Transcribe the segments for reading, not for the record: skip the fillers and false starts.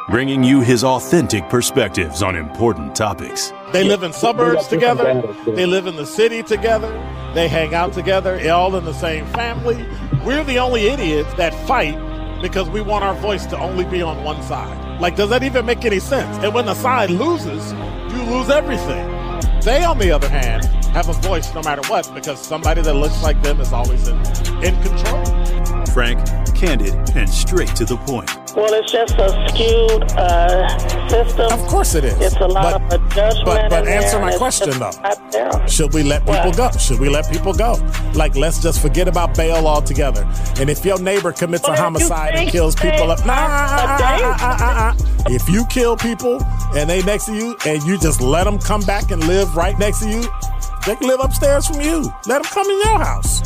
bringing you his authentic perspectives on important topics. They live in suburbs together. They live in the city together. They hang out together, all in the same family. We're the only idiots that fight because we want our voice to only be on one side. Like, does that even make any sense? And when the side loses, you lose everything. They, on the other hand, have a voice no matter what because somebody that looks like them is always in control. Frank, candid, and straight to the point. Well, it's just a skewed system. Of course it is. It's a lot of judgment. But answer my question, though. Should we let people go? Should we let people go? Like, let's just forget about bail altogether. And if your neighbor commits a homicide and kills people up, if you kill people and they next to you and you just let them come back and live right next to you, they can live upstairs from you. Let them come in your house.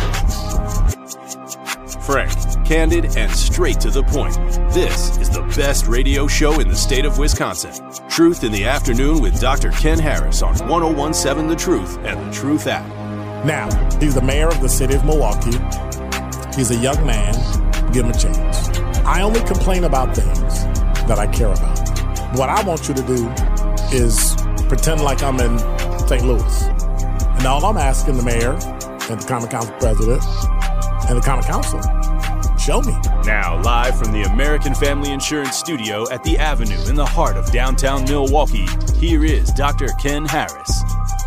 Frank, candid, and straight to the point. This is the best radio show in the state of Wisconsin. Truth in the Afternoon with Dr. Ken Harris on 1017 The Truth and The Truth app. Now, he's the mayor of the city of Milwaukee. He's a young man. Give him a chance. I only complain about things that I care about. What I want you to do is pretend like I'm in St. Louis. And all I'm asking the mayor and the Common Council president and the Common Council, show me. Now, live from the American Family Insurance Studio at the Avenue in the heart of downtown Milwaukee, here is Dr. Ken Harris.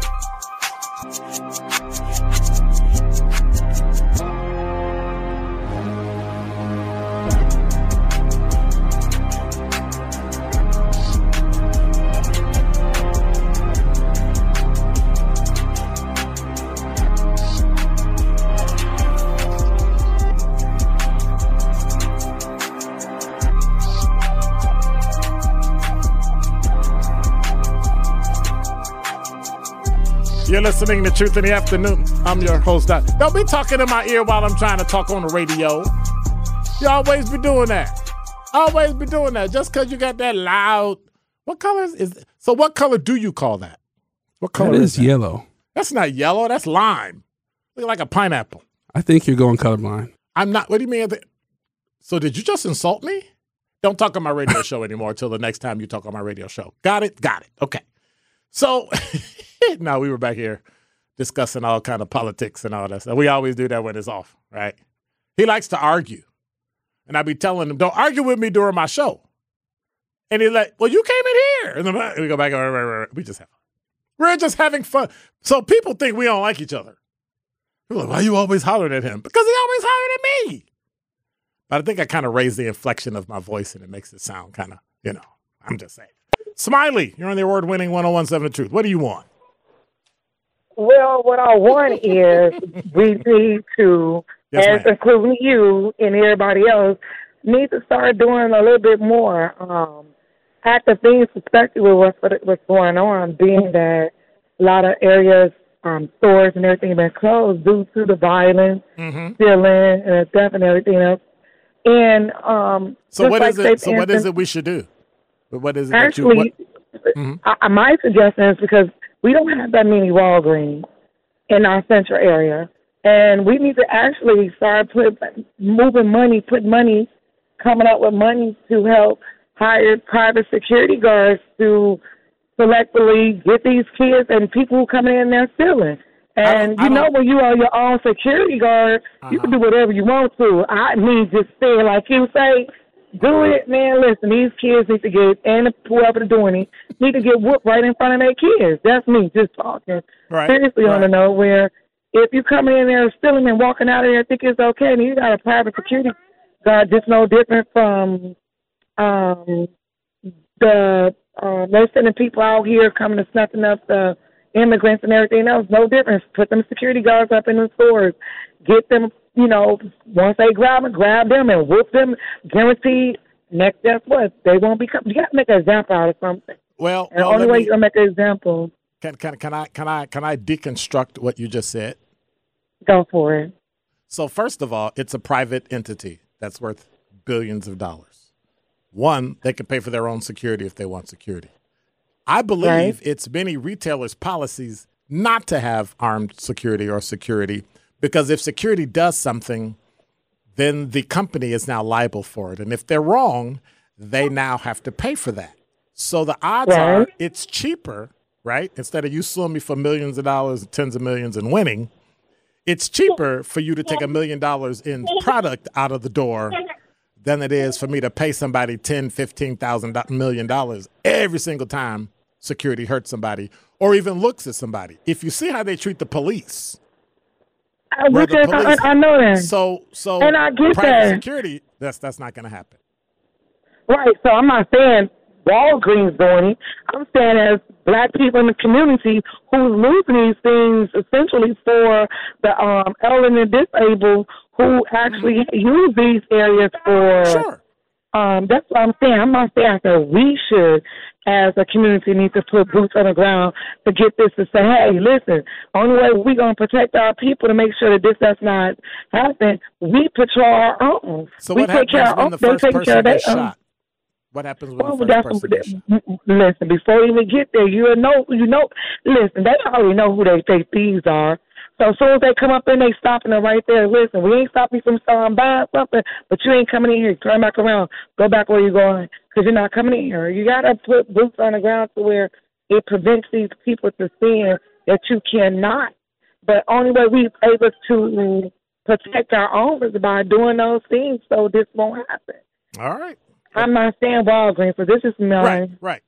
You're listening to Truth in the Afternoon. I'm your host, Doc. Don't be talking in my ear while I'm trying to talk on the radio. You always be doing that. Always be doing that. Just because you got that loud. What color is it? So what color do you call that? What color is that? Yellow. That's not yellow. That's lime. Look like a pineapple. I think you're going colorblind. I'm not. What do you mean? So did you just insult me? Don't talk on my radio show anymore until the next time you talk on my radio show. Got it? Got it. Okay. So now we were back here discussing all kind of politics and all that stuff. We always do that when it's off, right? He likes to argue. And I be telling him, don't argue with me during my show. And he's like, well, you came in here. And then we go back, we're just having fun. So people think we don't like each other. They're like, why are you always hollering at him? Because he always hollering at me. But I think I kind of raised the inflection of my voice and it makes it sound kind of, I'm just saying. Smiley, you're on the award-winning 1017 The Truth. What do you want? Well, what I want is we need to, yes, including you and everybody else, need to start doing a little bit more active things, especially with what's going on, being that a lot of areas, stores and everything have been closed due to the violence, stealing, and theft and everything else. And so what is it? So what is it we should do? What is it? Actually, my suggestion is because we don't have that many Walgreens in our central area, and we need to actually start moving money, coming up with money to help hire private security guards to selectively get these kids and people who come in there stealing. And when you are your own security guard, you can do whatever you want to. I mean, just say, like you say, do it, man. Listen, these kids need to get, and whoever doing it, need to get whooped right in front of their kids. That's me just talking. Right. Seriously, on the note where if you come in there stealing and walking out of there think it's okay, and you got a private security guard, just no different from most of the people out here coming to snuffing up the immigrants and everything else. No difference. Put them security guards up in the stores. Get them, once they grab them and whoop them. Guaranteed, next guess what? They won't be coming. You got to make an example out of something. Well, and the only way you're going to make an example. Can I deconstruct what you just said? Go for it. So first of all, it's a private entity that's worth billions of dollars. One, they can pay for their own security if they want security. I believe it's many retailers' policies not to have armed security or security because if security does something, then the company is now liable for it. And if they're wrong, they now have to pay for that. So the odds are it's cheaper, right? Instead of you suing me for millions of dollars, tens of millions, and winning, it's cheaper for you to take $1 million in product out of the door than it is for me to pay somebody $10,000, $15,000, $1 million every single time security hurts somebody or even looks at somebody. If you see how they treat the police, I know that. So and I get private that. security, that's not going to happen. Right. So I'm not saying Walgreens doing it. I'm saying as black people in the community who's losing these things essentially for the elderly and disabled who actually use these areas for. Sure. That's what I'm saying. I'm not saying that we should, as a community, need to put boots on the ground to get this to say, hey, listen, only way we're going to protect our people to make sure that this does not happen, we patrol our own. So what happens when the first person gets shot? What happens when the first person gets shot? Listen, before you even get there, listen, they already know who they thieves are. So as soon as they come up in, they stopping them right there. Listen, we ain't stopping you from buying something, but you ain't coming in here. Turn back around. Go back where you're going because you're not coming in here. You got to put boots on the ground to where it prevents these people to seeing that you cannot. But only way we're able to protect our own is by doing those things so this won't happen. All right. I'm not saying Walgreens, but this is mine. Right.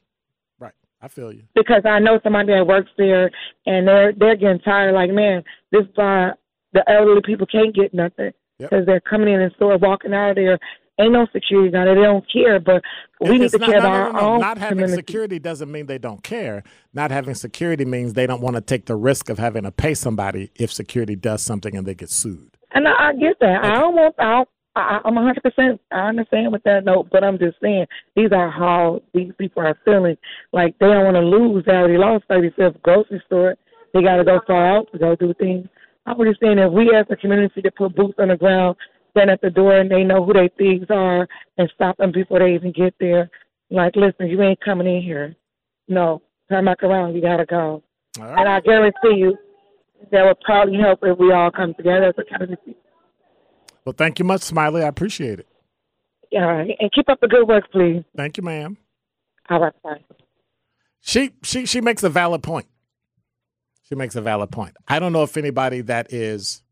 I feel you. Because I know somebody that works there, and they're getting tired. Like, man, this the elderly people can't get nothing because they're coming in the store, walking out of there. Ain't no security on it. They don't care, but we need to care about our own. Not having security doesn't mean they don't care. Not having security means they don't want to take the risk of having to pay somebody if security does something and they get sued. And I get that. Okay. I'm 100%. I understand with that note, but I'm just saying these are how these people are feeling. Like they don't want to lose. They already lost 35th grocery store. They got to go far out to go do things. I was just saying that we as a community to put boots on the ground, stand at the door, and they know who their thieves are and stop them before they even get there. Like, listen, you ain't coming in here. No, turn back around. You got to go. All right. And I guarantee you that would probably help if we all come together as a community. Well, thank you much, Smiley. I appreciate it. Yeah, and keep up the good work, please. Thank you, ma'am. All right, bye. She makes a valid point. She makes a valid point. I don't know if anybody that is.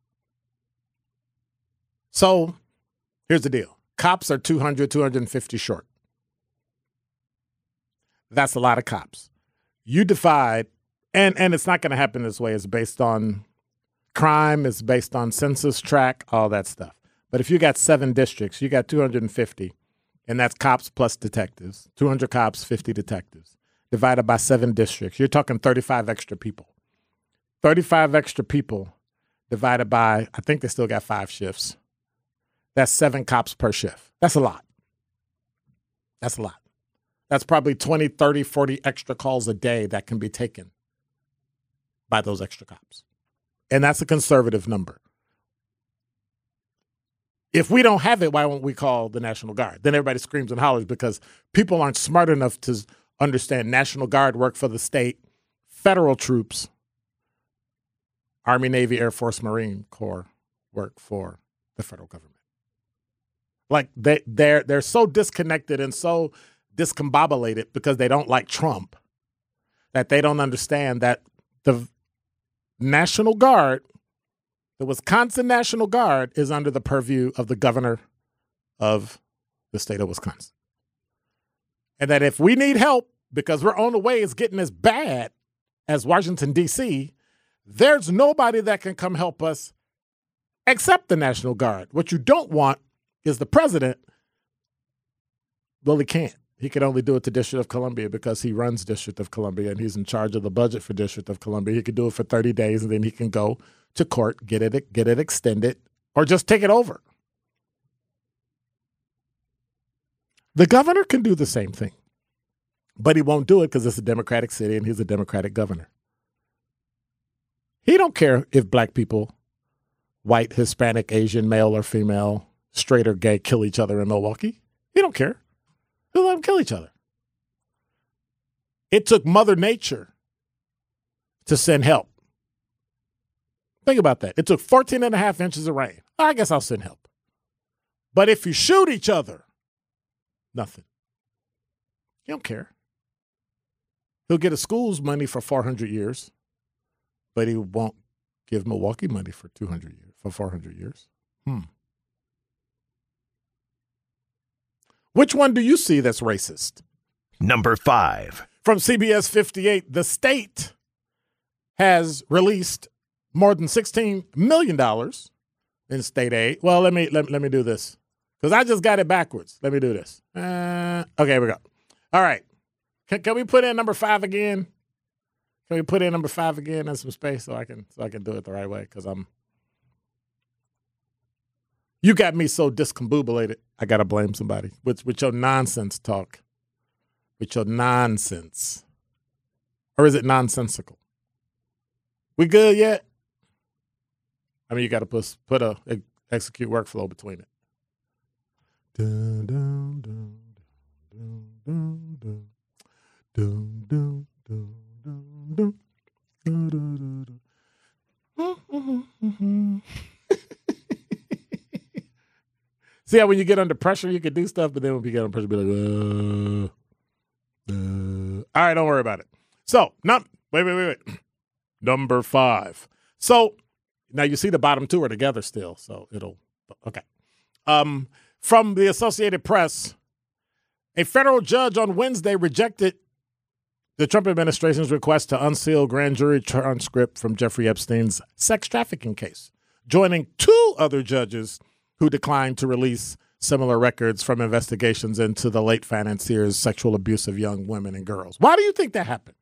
So here's the deal. Cops are 250 short. That's a lot of cops. You divide, and it's not going to happen this way. It's based on crime. It's based on census tract, all that stuff. But if you got 7 districts, you got 250, and that's cops plus detectives. 200 cops, 50 detectives. Divided by 7 districts. You're talking 35 extra people. 35 extra people divided by, I think they still got 5 shifts. That's 7 cops per shift. That's a lot. That's a lot. That's probably 20, 30, 40 extra calls a day that can be taken by those extra cops. And that's a conservative number. If we don't have it, why won't we call the National Guard? Then everybody screams and hollers because people aren't smart enough to understand National Guard work for the state, federal troops, Army, Navy, Air Force, Marine Corps work for the federal government. Like they're so disconnected and so discombobulated because they don't like Trump that they don't understand that the National Guard, the Wisconsin National Guard, is under the purview of the governor of the state of Wisconsin. And that if we need help because we're on the way, it's getting as bad as Washington, D.C., there's nobody that can come help us except the National Guard. What you don't want is the president. Well, he can't. He can only do it to District of Columbia because he runs District of Columbia and he's in charge of the budget for District of Columbia. He could do it for 30 days and then he can go to court, get it extended, or just take it over. The governor can do the same thing, but he won't do it because it's a Democratic city and he's a Democratic governor. He don't care if black people, white, Hispanic, Asian, male or female, straight or gay, kill each other in Milwaukee. He don't care. He'll let them kill each other. It took Mother Nature to send help. Think about that. It took 14 and a half inches of rain. I guess I'll send help. But if you shoot each other, Nothing. He don't care. He'll get a school's money for 400 years, but he won't give Milwaukee money for 200 years, for 400 years. Which one do you see that's racist? Number 5. From CBS 58, the state has released more than $16 million in state aid. Well, let me do this because I just got it backwards. Let me do this. Okay, here we go. All right. Can we put in number 5 again? Can we put in number 5 again in some space so I can do it the right way? Because you got me so discombobulated. I gotta blame somebody with your nonsense talk. With your nonsense, or is it nonsensical? We good yet? I mean, you got to put a execute workflow between it. Dun, dun, dun, dun, dun, dun, dun, dun, dun, dun, dun, dun, dun. See how when you get under pressure, you can do stuff, but then when you get under pressure, be like, all right, don't worry about it. So, wait. Number 5. So, now you see the bottom 2 are together still, so okay. From the Associated Press, a federal judge on Wednesday rejected the Trump administration's request to unseal grand jury transcript from Jeffrey Epstein's sex trafficking case, joining 2 other judges who declined to release similar records from investigations into the late financier's sexual abuse of young women and girls. Why do you think that happened?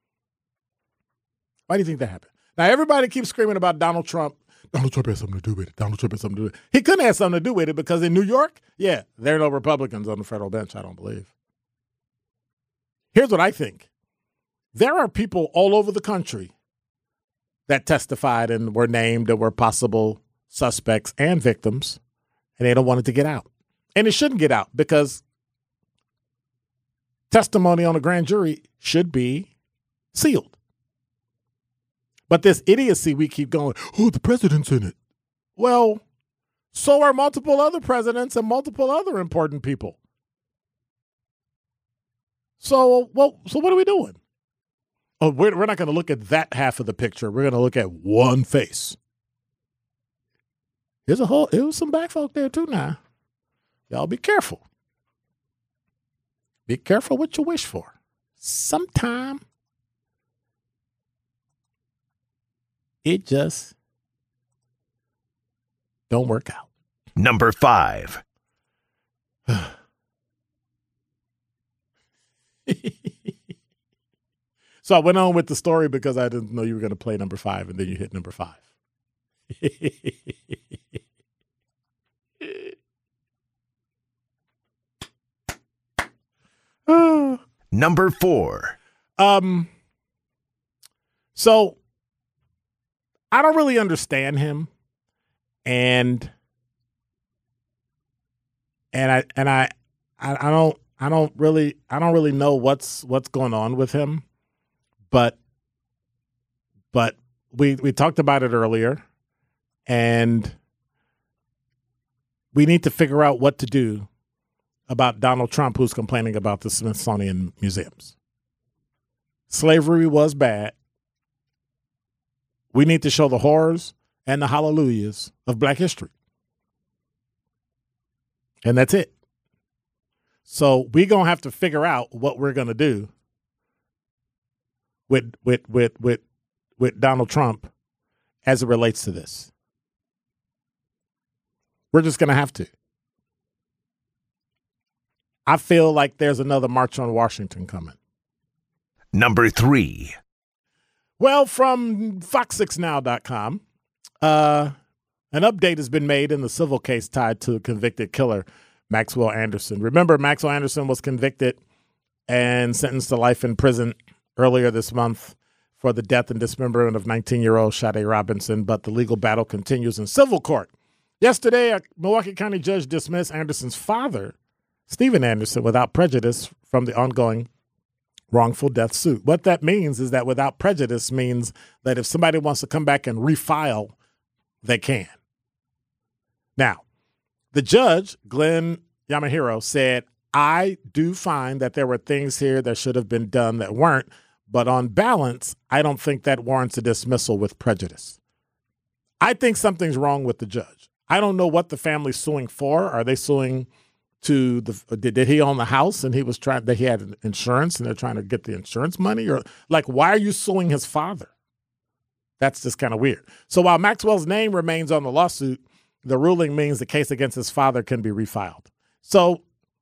Now, everybody keeps screaming about Donald Trump. Donald Trump has something to do with it. He couldn't have something to do with it because in New York, there are no Republicans on the federal bench, I don't believe. Here's what I think. There are people all over the country that testified and were named and were possible suspects and victims, and they don't want it to get out. And it shouldn't get out because testimony on a grand jury should be sealed. But this idiocy, we keep going, the president's in it. Well, so are multiple other presidents and multiple other important people. So what are we doing? Oh, we're not going to look at that half of the picture. We're going to look at one face. It was some black folk there too now. Y'all be careful. Be careful what you wish for. Sometime it just don't work out. Number 5. So I went on with the story because I didn't know you were going to play number 5, and then you hit number 5. Number 4. So I don't really understand him, and I don't really know what's going on with him, but we talked about it earlier, and we need to figure out what to do about Donald Trump, who's complaining about the Smithsonian museums. Slavery was bad. We need to show the horrors and the hallelujahs of Black history. And that's it. So we're going to have to figure out what we're going to do with Donald Trump as it relates to this. We're just going to have to. I feel like there's another March on Washington coming. Number 3. Well, from Fox6Now.com, an update has been made in the civil case tied to convicted killer Maxwell Anderson. Remember, Maxwell Anderson was convicted and sentenced to life in prison earlier this month for the death and dismemberment of 19-year-old Sade Robinson, but the legal battle continues in civil court. Yesterday, a Milwaukee County judge dismissed Anderson's father, Stephen Anderson, without prejudice from the ongoing wrongful death suit. What that means is that without prejudice means that if somebody wants to come back and refile, they can. Now, the judge, Glenn Yamahiro, said, I do find that there were things here that should have been done that weren't, but on balance, I don't think that warrants a dismissal with prejudice. I think something's wrong with the judge. I don't know what the family's suing for. Are they suing to did he own the house and he had insurance and they're trying to get the insurance money? Or like, why are you suing his father? That's just kind of weird. So while Maxwell's name remains on the lawsuit, the ruling means the case against his father can be refiled. So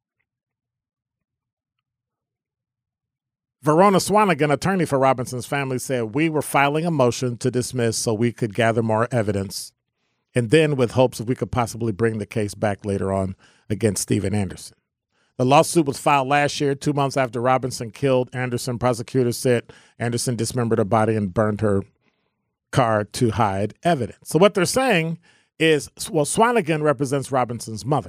Verona Swanigan, attorney for Robinson's family, said, we were filing a motion to dismiss so we could gather more evidence, and then with hopes that we could possibly bring the case back later on against Steven Anderson. The lawsuit was filed last year, 2 months after Robinson killed Anderson. Prosecutors said Anderson dismembered her body and burned her car to hide evidence. So what they're saying is, well, Swanigan represents Robinson's mother.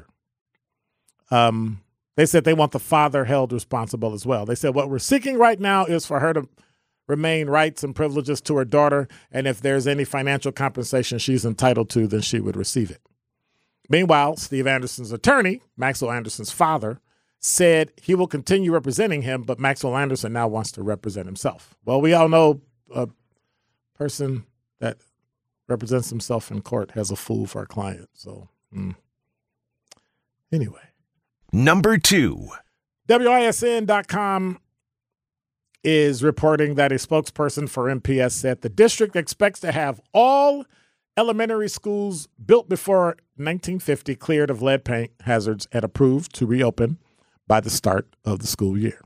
They said they want the father held responsible as well. They said what we're seeking right now is for her to remain rights and privileges to her daughter, and if there's any financial compensation she's entitled to, then she would receive it. Meanwhile, Steve Anderson's attorney, Maxwell Anderson's father, said he will continue representing him, but Maxwell Anderson now wants to represent himself. Well, we all know a person that represents himself in court has a fool for a client. So, anyway. Number 2. WISN.com is reporting that a spokesperson for MPS said the district expects to have all elementary schools built before 1950 cleared of lead paint hazards and approved to reopen by the start of the school year.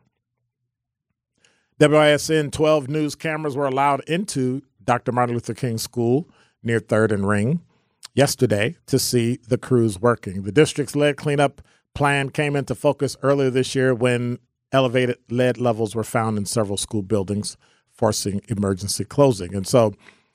WISN 12 news cameras were allowed into Dr. Martin Luther King School near 3rd and Ring yesterday to see the crews working. The district's lead cleanup plan came into focus earlier this year when elevated lead levels were found in several school buildings, forcing emergency closing. And so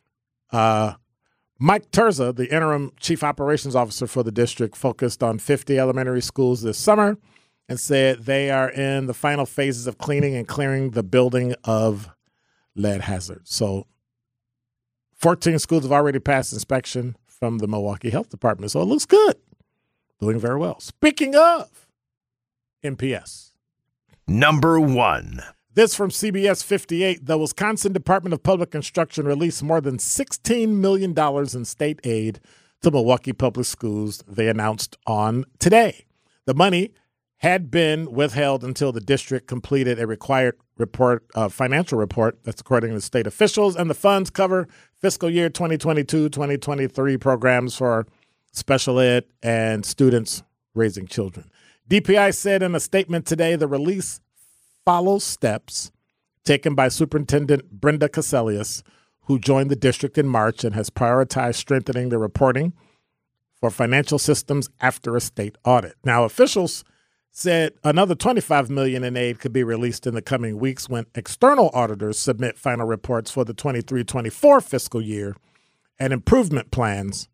Mike Terza, the interim chief operations officer for the district, focused on 50 elementary schools this summer and said they are in the final phases of cleaning and clearing the building of lead hazards. So 14 schools have already passed inspection from the Milwaukee Health Department. So it looks good. Doing very well. Speaking of MPS. Number 1. This from CBS 58. The Wisconsin Department of Public Instruction released more than $16 million in state aid to Milwaukee Public Schools, they announced on today. The money had been withheld until the district completed a required financial report. That's according to state officials. And the funds cover fiscal year 2022-2023 programs for special ed and students raising children. DPI said in a statement today the release follows steps taken by Superintendent Brenda Cassellius, who joined the district in March and has prioritized strengthening the reporting for financial systems after a state audit. Now, officials said another $25 million in aid could be released in the coming weeks when external auditors submit final reports for the 23-24 fiscal year and improvement plans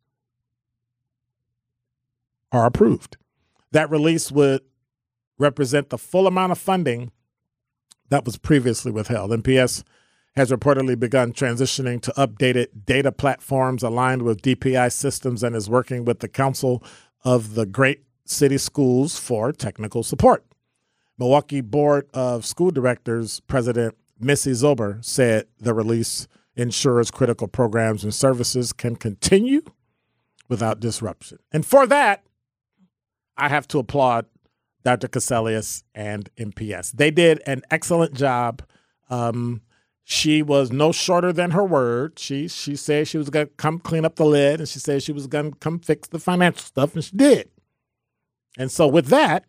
are approved. That release would represent the full amount of funding that was previously withheld. MPS has reportedly begun transitioning to updated data platforms aligned with DPI systems and is working with the Council of the Great City Schools for technical support. Milwaukee Board of School Directors President Missy Zober said the release ensures critical programs and services can continue without disruption. And for that, I have to applaud Dr. Cassellius and MPS. They did an excellent job. She was no shorter than her word. She said she was going to come clean up the lid, and she said she was going to come fix the financial stuff, and she did. And so with that,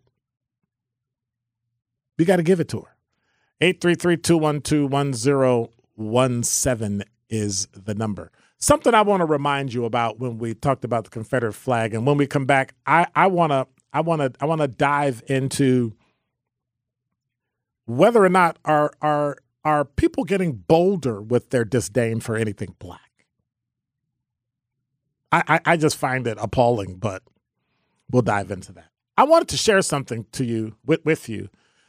we got to give it to her. 833-212-1017 is the number. Something I want to remind you about when we talked about the Confederate flag, and when we come back, I want to dive into whether or not are people getting bolder with their disdain for anything black. I just find it appalling, but we'll dive into that. I wanted to share something to you with you.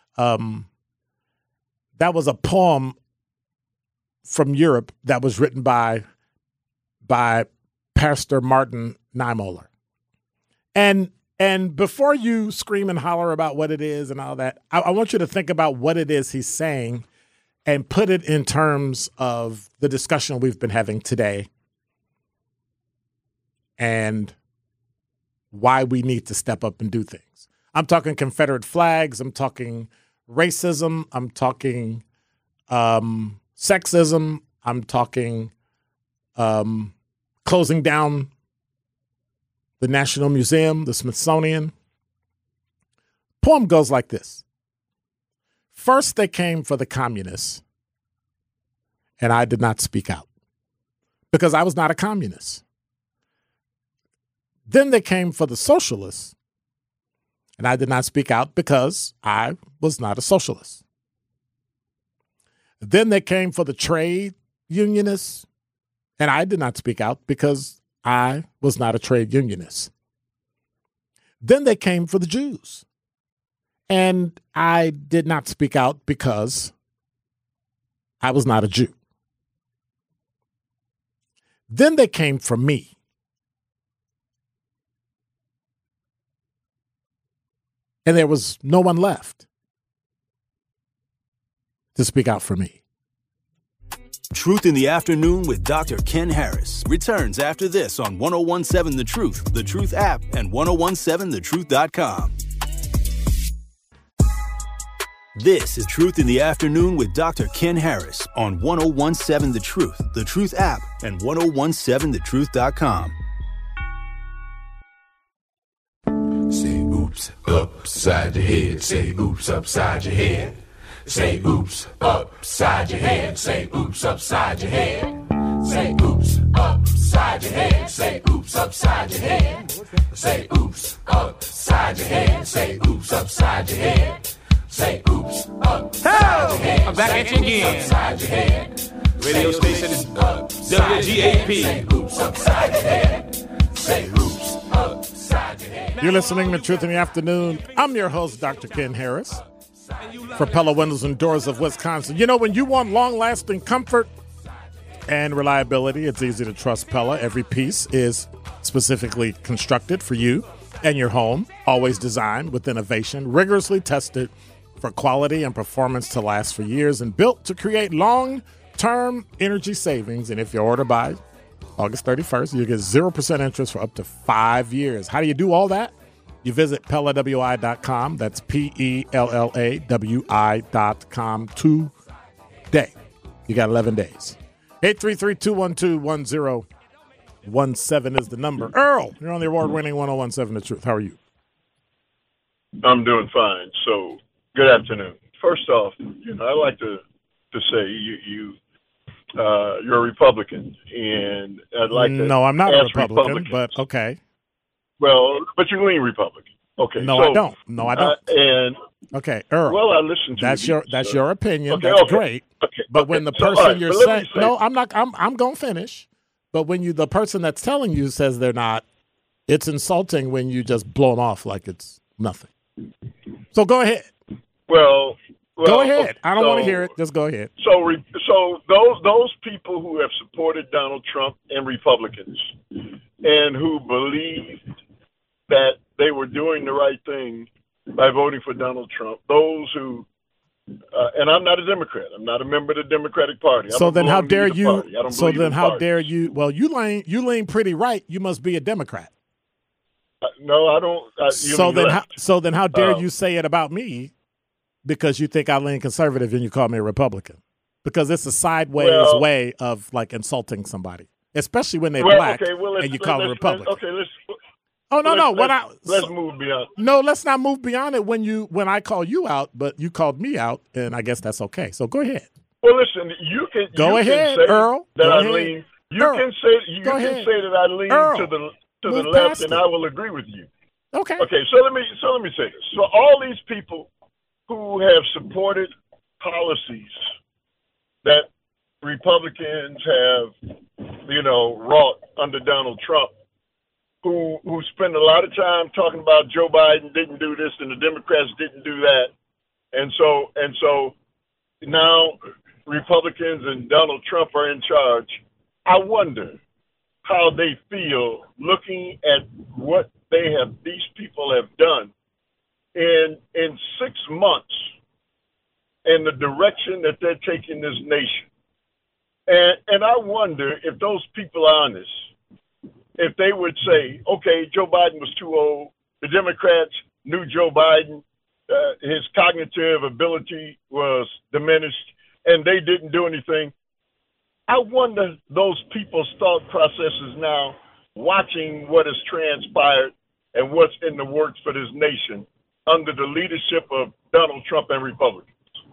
That was a poem from Europe that was written by Pastor Martin Niemöller. And And before you scream and holler about what it is and all that, I want you to think about what it is he's saying and put it in terms of the discussion we've been having today and why we need to step up and do things. I'm talking Confederate flags. I'm talking racism. I'm talking sexism. I'm talking closing down the National Museum, the Smithsonian. Poem goes like this. First they came for the communists, and I did not speak out because I was not a communist. Then they came for the socialists, and I did not speak out because I was not a socialist. Then they came for the trade unionists, and I did not speak out because I was not a trade unionist. Then they came for the Jews, and I did not speak out because I was not a Jew. Then they came for me. And there was no one left to speak out for me. Truth in the Afternoon with Dr. Ken Harris returns after this on 1017 The Truth app, and 1017thetruth.com. This is Truth in the Afternoon with Dr. Ken Harris on 1017 The Truth app, and 1017thetruth.com. Say oops, upside your head. Say oops, upside your head. Say oops, upside your head. Say oops, upside your head. Say oops, upside your head. Say oops, upside your head. Say oops, upside your head. Say oops, upside your head. Say oops, upside your head. I'm back at you again. Upside your head. Radio station is WGAP. Say oops, upside your head. Say oops, upside your head. You're listening to Truth in the Afternoon. I'm your host, Dr. Ken Harris, for Pella Windows and Doors of Wisconsin. You know, when you want long-lasting comfort and reliability, it's easy to trust Pella. Every piece is specifically constructed for you and your home, always designed with innovation, rigorously tested for quality and performance to last for years, and built to create long-term energy savings. And if you order by August 31st, you get 0% interest for up to 5 years. How do you do all that? You visit PellaWI.com. That's PellaWI.com today. You got 11 days. 833-212-1017 is the number. Earl, you're on the award-winning 1017 The Truth. How are you? I'm doing fine. So, good afternoon. First off, I like to say you're a Republican, and I'd like to No, I'm not a ask Republican, but okay. Well, but you lean Republican. Okay. No, I don't. And okay, Earl. well, I listen to that's your opinion. Okay, that's okay. great. Okay, but when the So, person all right, you're but let saying, me say- no, I'm not. I'm going to finish. But when the person that's telling you says they're not, it's insulting when you just blow them off like it's nothing. So go ahead. Well, Go ahead. okay, I don't want to so- hear it. Just go ahead. So those people who have supported Donald Trump and Republicans, and who believed that they were doing the right thing by voting for Donald Trump, those who, and I'm not a Democrat. I'm not a member of the Democratic Party. I So don't then, how belong to dare either you? party. I don't So believe then, in how parties. dare you? Well, you lean pretty right. You must be a Democrat. No, I don't. So then, how dare you say it about me? Because you think I lean conservative and you call me a Republican. Because it's a sideways way of like insulting somebody, especially when they're black and you call them Republican. Let's move beyond. No, let's not move beyond it when I call you out, but you called me out, and I guess that's okay. So go ahead. Well, listen, you can Go ahead, say Earl. that Go I ahead. lean. You Earl, can say that I lean Earl, to the move left, past and it. I will agree with you. Okay. Okay, so let me say this. So all these people who have supported policies that Republicans have, wrought under Donald Trump, who spend a lot of time talking about Joe Biden didn't do this and the Democrats didn't do that, and so now Republicans and Donald Trump are in charge. I wonder how they feel looking at what these people in 6 months in the direction that they're taking this nation. And I wonder if those people are honest, if they would say, okay, Joe Biden was too old. The Democrats knew Joe Biden. His cognitive ability was diminished, and they didn't do anything. I wonder those people's thought processes now, watching what has transpired and what's in the works for this nation under the leadership of Donald Trump and Republicans.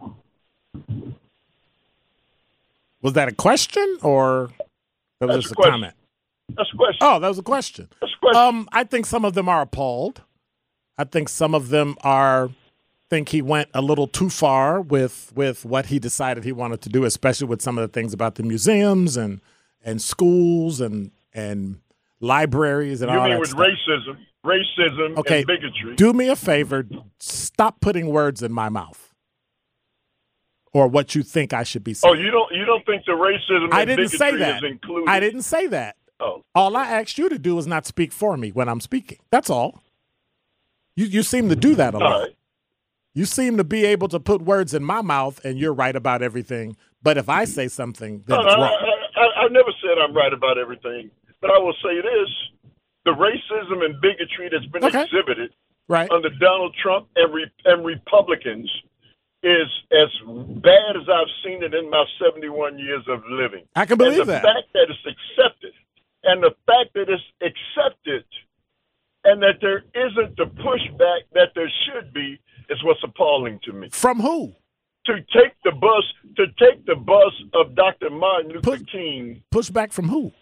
Was that a question or that was just a comment? That's a question. Oh, that was a question. That's a question. I think some of them are appalled. I think some of them think he went a little too far with what he decided he wanted to do, especially with some of the things about the museums and schools and libraries and all that You mean with stuff. racism Okay, and bigotry? do me a favor. Stop putting words in my mouth or what you think I should be saying. Oh, you don't think the racism and I didn't bigotry say that. is included? I didn't say that. Oh. All I asked you to do is not speak for me when I'm speaking. That's all. You seem to do that a lot. Right. You seem to be able to put words in my mouth, and you're right about everything. But if I say something, then it's wrong. I never said I'm right about everything. But I will say this. The racism and bigotry that's been exhibited under Donald Trump and Republicans is as bad as I've seen it in my 71 years of living. I can believe that. The fact that it's accepted, and the fact that it's accepted, and that there isn't the pushback that there should be, is what's appalling to me. From who? To take the bus of Dr. Martin Luther King. Pushback from who?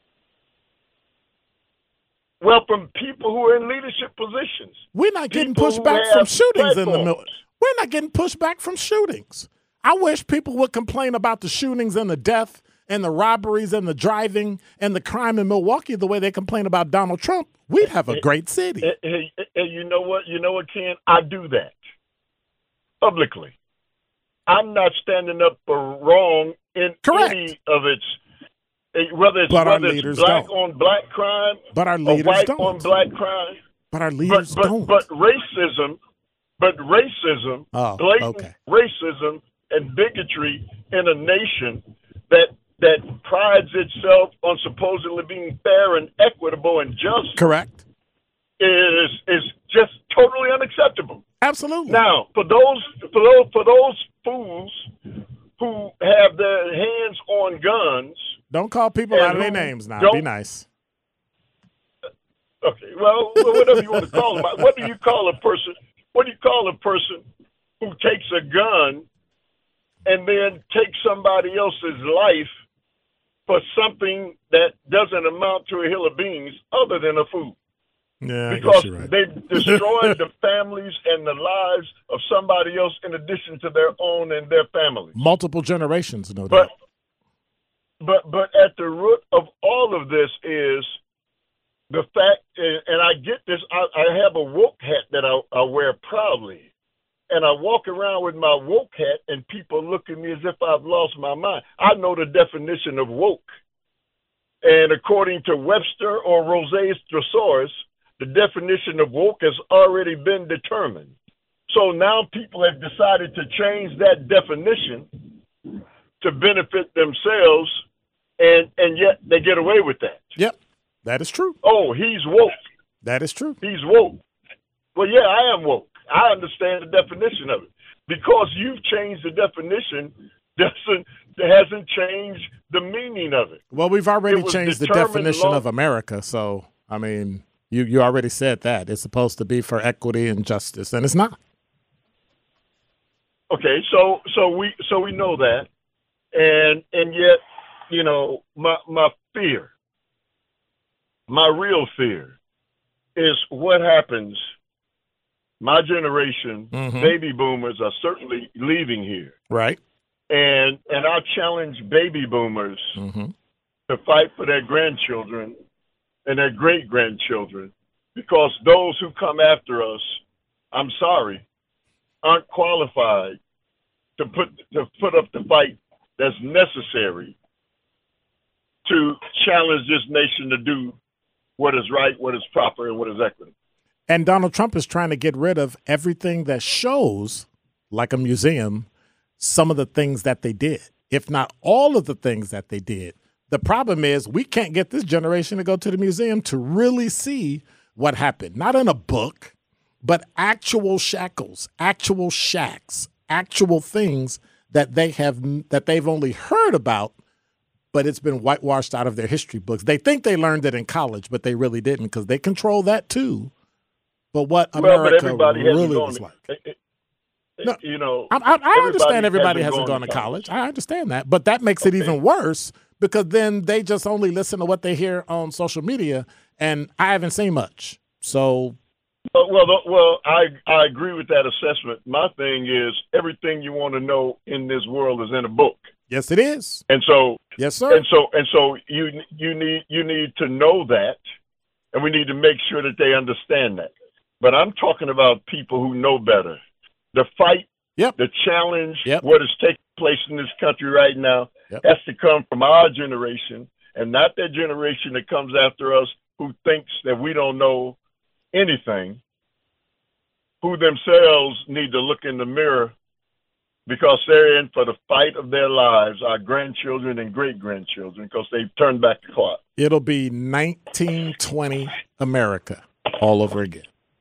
Well, from people who are in leadership positions. We're not getting pushback from shootings in the middle. We're not getting pushback from shootings. I wish people would complain about the shootings and the death and the robberies and the driving and the crime in Milwaukee the way they complain about Donald Trump. We'd have a great city. Hey, you know what, Ken? I do that publicly. I'm not standing up for wrong in any of its, whether it's black on black crime or white on black crime. But our leaders don't. But racism, blatant racism and bigotry in a nation that prides itself on supposedly being fair and equitable and just. Correct. Is just totally unacceptable. Absolutely. Now, for those fools who have their hands on guns, don't call people out of their names now. Be nice. Okay. Well, whatever you want to call them. What do you call a person? What do you call a person who takes a gun and then takes somebody else's life for something that doesn't amount to a hill of beans other than a food? Yeah, because right. they've destroyed the families and the lives of somebody else in addition to their own and their families. Multiple generations, no doubt. But at the root of all of this is the fact, and I get this, I have a woke hat that I wear proudly. And I walk around with my woke hat and people look at me as if I've lost my mind. I know the definition of woke. And according to Webster or Rose's Thesaurus, the definition of woke has already been determined. So now people have decided to change that definition to benefit themselves, and yet they get away with that. Yep, that is true. Oh, he's woke. That is true. He's woke. Well, yeah, I am woke. I understand the definition of it. Because you've changed the definition hasn't changed the meaning of it. Well, we've already changed the definition of America, so, I mean, you already said that. It's supposed to be for equity and justice, and it's not. Okay, so we know that. And yet, you know, my fear, my real fear is what happens. My generation, baby boomers are certainly leaving here. Right. And I challenge baby boomers to fight for their grandchildren and their great-grandchildren, because those who come after us, I'm sorry, aren't qualified to put up the fight that's necessary to challenge this nation to do what is right, what is proper, and what is equitable. And Donald Trump is trying to get rid of everything that shows, like a museum, some of the things that they did, if not all of the things that they did. The problem is we can't get this generation to go to the museum to really see what happened. Not in a book, but actual shackles, actual shacks, actual things that they've only heard about, but it's been whitewashed out of their history books. They think they learned it in college, but they really didn't, because they control that too. But what America really was like. No, you know, I understand everybody hasn't gone to college. I understand that. But that makes it even worse, because then they just only listen to what they hear on social media, and I haven't seen much. So. Well, I agree with that assessment. My thing is, everything you want to know in this world is in a book. Yes, it is. And so, yes, sir. And so you need to know that, and we need to make sure that they understand that. But I'm talking about people who know better. The fight, the challenge, what is taking place in this country right now has to come from our generation, and not that generation that comes after us who thinks that we don't know anything, who themselves need to look in the mirror, because they're in for the fight of their lives, our grandchildren and great-grandchildren, because they've turned back the clock. It'll be 1920 America all over again.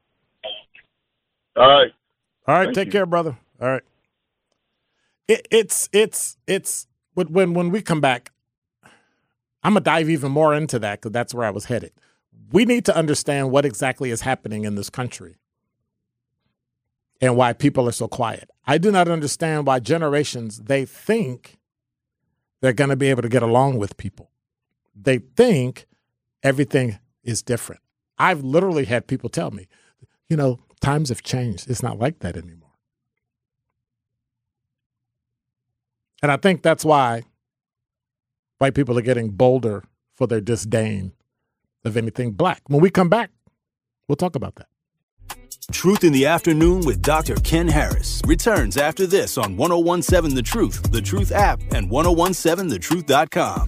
All right. Thank take care, brother. All right. It's when we come back, I'm going to dive even more into that, because that's where I was headed. We need to understand what exactly is happening in this country and why people are so quiet. I do not understand why generations, they think they're going to be able to get along with people. They think everything is different. I've literally had people tell me, you know, times have changed. It's not like that anymore. And I think that's why white people are getting bolder for their disdain of anything black. When we come back, we'll talk about that. Truth in the Afternoon with Dr. Ken Harris returns after this on 1017 The Truth app, and 1017thetruth.com.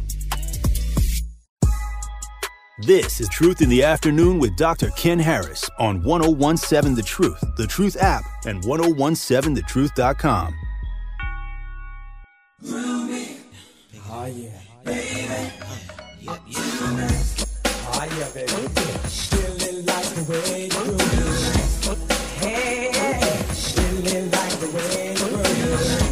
This is Truth in the Afternoon with Dr. Ken Harris on 1017 The Truth app, and 1017thetruth.com. Oh, yeah. Baby. Yep, oh, yeah, baby. Really like the way you do it. Hey, really like the way you do it.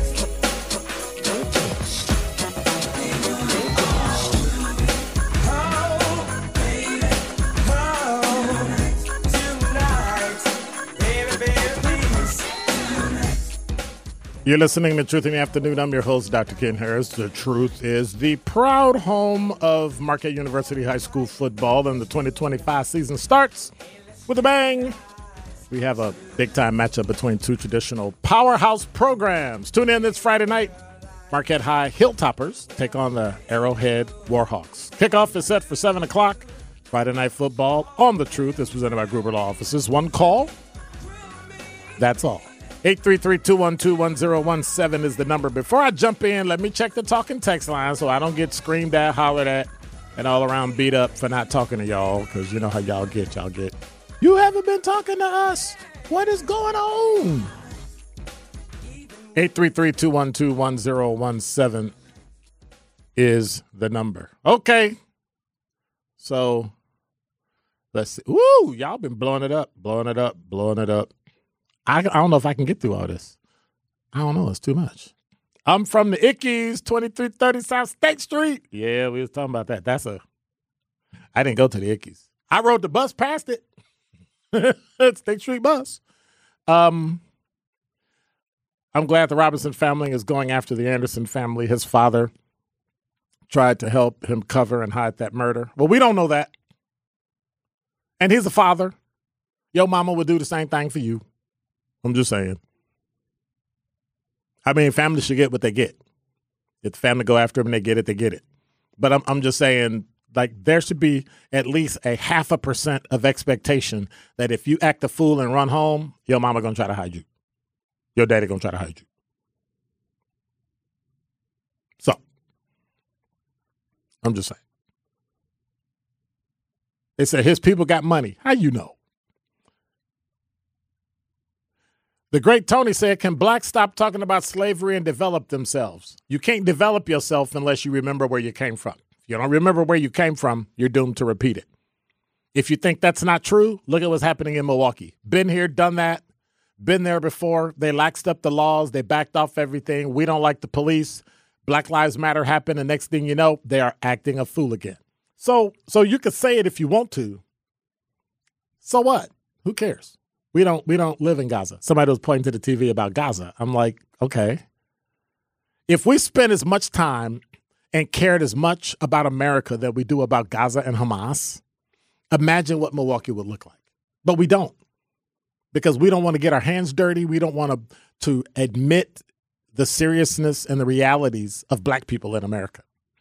You're listening to Truth in the Afternoon. I'm your host, Dr. Ken Harris. The Truth is the proud home of Marquette University High School football, and the 2025 season starts with a bang. We have a big-time matchup between two traditional powerhouse programs. Tune in this Friday night. Marquette High Hilltoppers take on the Arrowhead Warhawks. Kickoff is set for 7 o'clock. Friday Night Football on The Truth is presented by Gruber Law Offices. One call. That's all. 833-212-1017 is the number. Before I jump in, let me check the talking text line so I don't get screamed at, hollered at, and all around beat up for not talking to y'all, because you know how y'all get. You haven't been talking to us. What is going on? 833-212-1017 is the number. Okay. So, let's see. Woo! Y'all been blowing it up. I don't know if I can get through all this. I don't know. It's too much. I'm from the Ickies, 2330 South State Street. Yeah, we was talking about that. I didn't go to the Ickies. I rode the bus past it. State Street bus. I'm glad the Robinson family is going after the Anderson family. His father tried to help him cover and hide that murder. Well, we don't know that. And he's a father. Your mama would do the same thing for you. I'm just saying. I mean, families should get what they get. If the family go after them and they get it. But I'm just saying, like, there should be at least a 0.5% of expectation that if you act a fool and run home, your mama going to try to hide you. Your daddy going to try to hide you. So, I'm just saying. They said his people got money. How you know? The great Tony said, can blacks stop talking about slavery and develop themselves? You can't develop yourself unless you remember where you came from. If you don't remember where you came from, you're doomed to repeat it. If you think that's not true, look at what's happening in Milwaukee. Been here, done that, been there before. They laxed up the laws. They backed off everything. We don't like the police. Black Lives Matter happened, and next thing you know, they are acting a fool again. So you could say it if you want to. So what? Who cares? We don't live in Gaza. Somebody was pointing to the TV about Gaza. I'm like, okay. If we spend as much time and cared as much about America that we do about Gaza and Hamas, imagine what Milwaukee would look like. But we don't, because we don't want to get our hands dirty. We don't want to admit the seriousness and the realities of black people in America.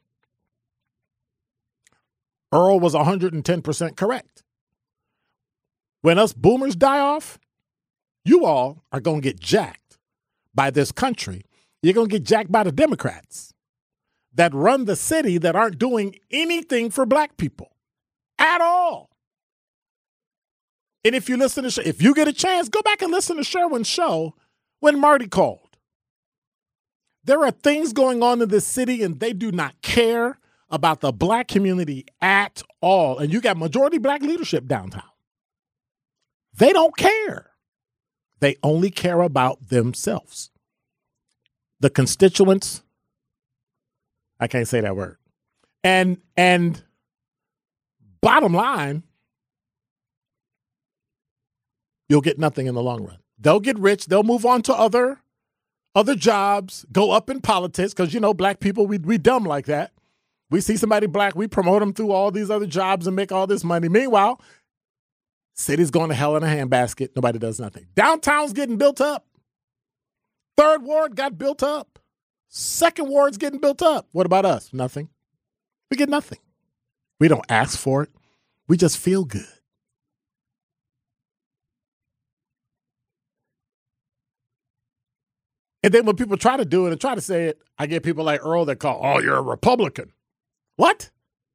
Earl was 110% correct. When us boomers die off, you all are going to get jacked by this country. You're going to get jacked by the Democrats that run the city that aren't doing anything for black people at all. And if you listen to, if you get a chance, go back and listen to Sherwin's show when Marty called. There are things going on in this city, and they do not care about the black community at all. And you got majority black leadership downtown. They don't care. They only care about themselves. The constituents, I can't say that word. And bottom line, you'll get nothing in the long run. They'll get rich. They'll move on to other jobs, go up in politics, because, you know, black people, we dumb like that. We see somebody black, we promote them through all these other jobs and make all this money. Meanwhile, city's going to hell in a handbasket. Nobody does nothing. Downtown's getting built up. Third Ward got built up. Second Ward's getting built up. What about us? Nothing. We get nothing. We don't ask for it. We just feel good. And then when people try to do it and try to say it, I get people like Earl that call, oh, you're a Republican. What?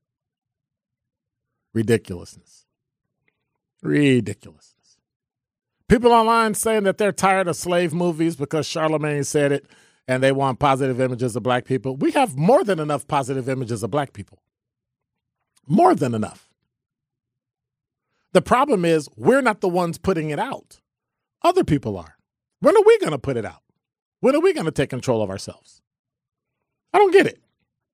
Ridiculousness. Ridiculousness. People online saying that they're tired of slave movies because Charlemagne said it and they want positive images of black people. We have more than enough positive images of black people. More than enough. The problem is we're not the ones putting it out. Other people are. When are we going to put it out? When are we going to take control of ourselves? I don't get it.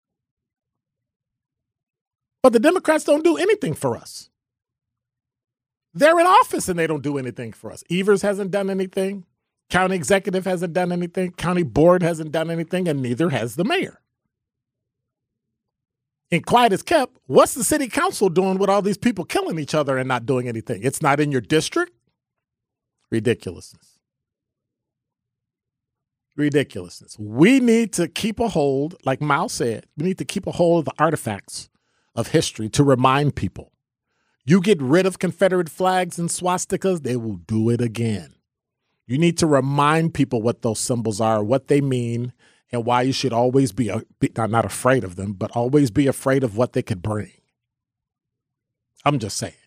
But the Democrats don't do anything for us. They're in office and they don't do anything for us. Evers hasn't done anything. County executive hasn't done anything. County board hasn't done anything, and neither has the mayor. And quiet as kept, what's the city council doing with all these people killing each other and not doing anything? It's not in your district? Ridiculousness. Ridiculousness. We need to keep a hold, like Mao said, we need to keep a hold of the artifacts of history to remind people. You get rid of Confederate flags and swastikas, they will do it again. You need to remind people what those symbols are, what they mean, and why you should always be not afraid of them, but always be afraid of what they could bring. I'm just saying.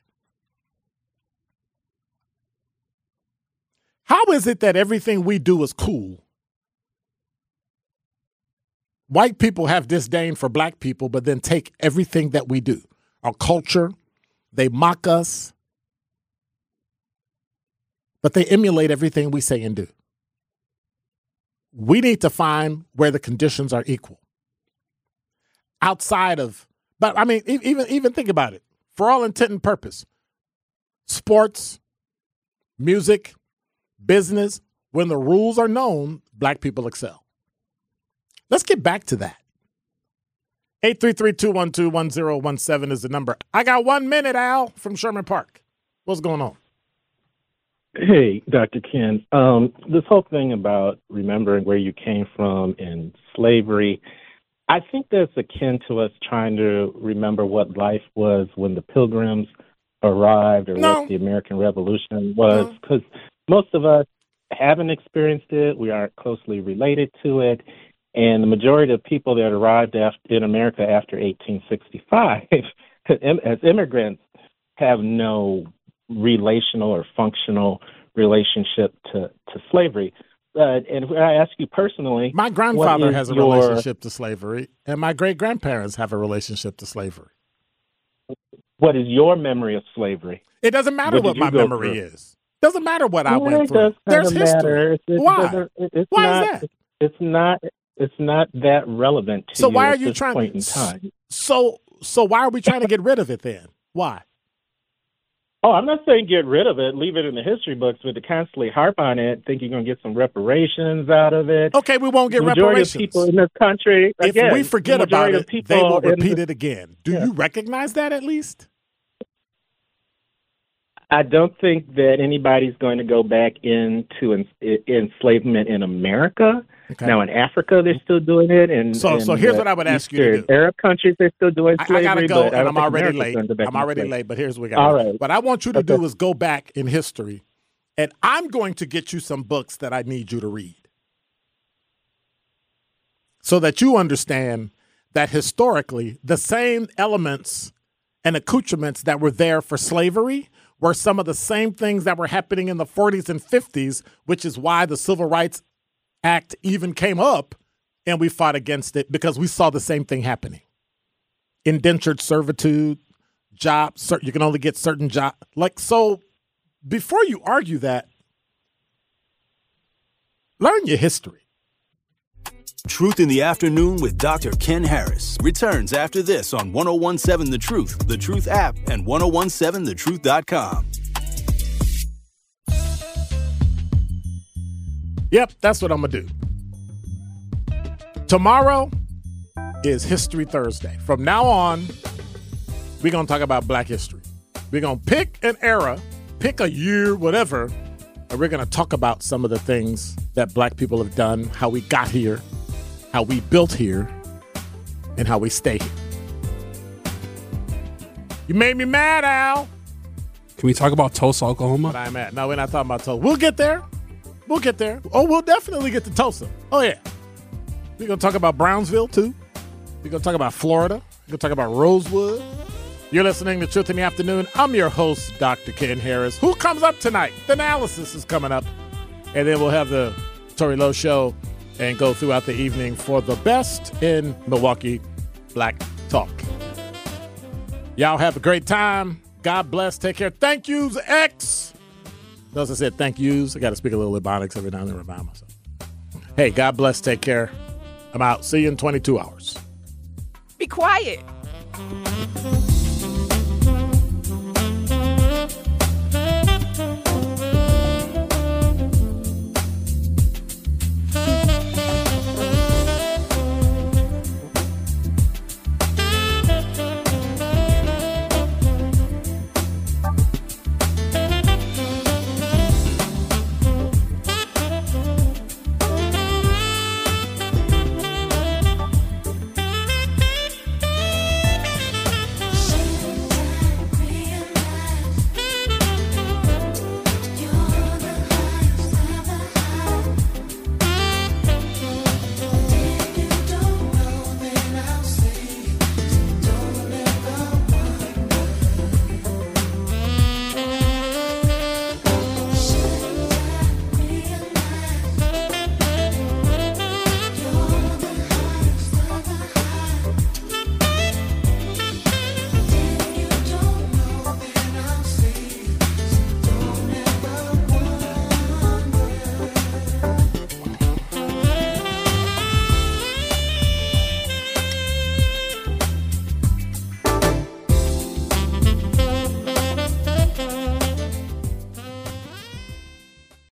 How is it that everything we do is cool? White people have disdain for black people, but then take everything that we do, our culture, they mock us, but they emulate everything we say and do. We need to find where the conditions are equal. Outside of, but I mean, even think about it. For all intent and purpose, sports, music, business, when the rules are known, black people excel. Let's get back to that. 833-212-1017 is the number. I got 1 minute, Al, from Sherman Park. What's going on? Hey, Dr. Ken. This whole thing about remembering where you came from in slavery, I think that's akin to us trying to remember what life was when the Pilgrims arrived or what the American Revolution was, because most of us haven't experienced it. We aren't closely related to it. And the majority of people that arrived in America after 1865 as immigrants have no relational or functional relationship to slavery. And if I ask you personally, my grandfather has a relationship to slavery, and my great-grandparents have a relationship to slavery. What is your memory of slavery? It doesn't matter what my memory is. Doesn't matter what I went through. There's history. Why? Why is that? It's not that relevant to so you why are at you this trying, point in time. So why are we trying to get rid of it then? Why? Oh, I'm not saying get rid of it, leave it in the history books, but to constantly harp on it, think you're going to get some reparations out of it. Okay, we won't get reparations. The majority of people in this country, if we forget about it, they will repeat it again. Do you recognize that at least? I don't think that anybody's going to go back into enslavement in America. Okay. Now, in Africa, they're still doing it. And so here's what I would ask you to do. Arab countries, they're still doing slavery. I got to go, and I'm already late. I'm already late, but here's what we got. All right. What I want you to do is go back in history, and I'm going to get you some books that I need you to read so that you understand that historically, the same elements and accoutrements that were there for slavery were some of the same things that were happening in the 40s and 50s, which is why the Civil Rights Act even came up and we fought against it because we saw the same thing happening. Indentured servitude, jobs, you can only get certain jobs. So before you argue that, learn your history. Truth in the Afternoon with Dr. Ken Harris returns after this on 1017 The Truth, The Truth app, and 1017thetruth.com. Yep, that's what I'm going to do. Tomorrow is History Thursday. From now on, we're going to talk about Black history. We're going to pick an era, pick a year, whatever, and we're going to talk about some of the things that Black people have done, how we got here, how we built here, and how we stay here. You made me mad, Al. Can we talk about Tulsa, Oklahoma? But I'm at. No, we're not talking about Tulsa. We'll get there. We'll get there. Oh, we'll definitely get to Tulsa. Oh, yeah. We're going to talk about Brownsville, too. We're going to talk about Florida. We're going to talk about Rosewood. You're listening to Truth in the Afternoon. I'm your host, Dr. Ken Harris. Who comes up tonight? The analysis is coming up. And then we'll have the Tori Lowe Show and go throughout the evening for the best in Milwaukee Black Talk. Y'all have a great time. God bless. Take care. Thank yous, X. Notice I said thank yous. I got to speak a little Ebonics every now and then to remind myself. Hey, God bless. Take care. I'm out. See you in 22 hours. Be quiet.